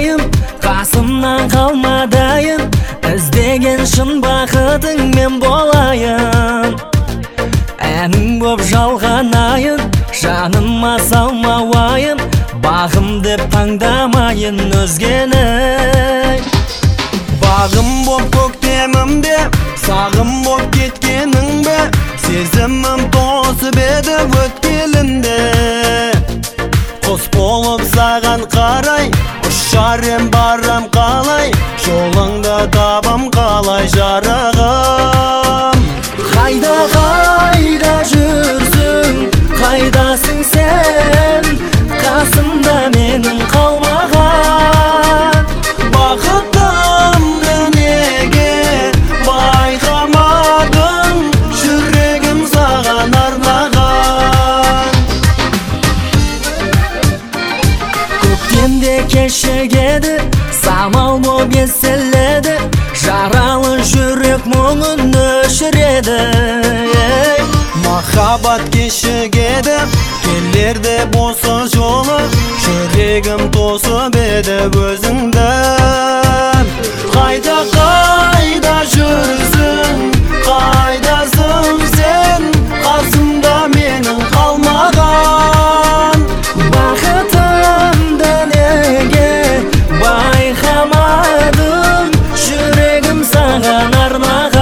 болайым, қасымнан қалмадайын, іздеген шын бақытың мен болайын. Әнің боп жалғанайын, жаныма салма уайым, бағым деп таңдамайын өзгені. Бағым боп көктемімде, сағым боп кеткенің бе, сезімім тосып еді өткелінде. Құс болып саған қарай, ұшар ем барам қалай, жолыңда табам қалай жарығым. Қайда жүрсің, қайдасың сен, қасымда менің қалмаған. Бақытымды неге байқамадың, жүрегім саған арнаған. Көктемде кешегеді, самал боп естіледі, жаралы жүрек мұңын өшіреді. Махаббат кешігеді, келерде босы жолы, жүрегім тосып еді өзіңді. Қайда жүрсің, қайдасың сен, қасымда менің қалмаған. Бақытымды неге байқамадым, жүрегім саған арнаған.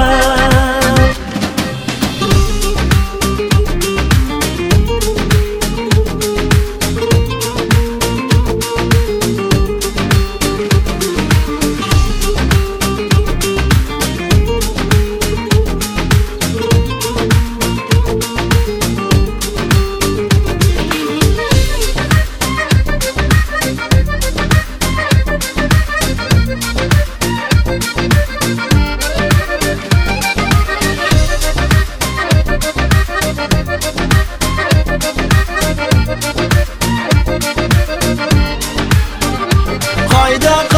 Қайда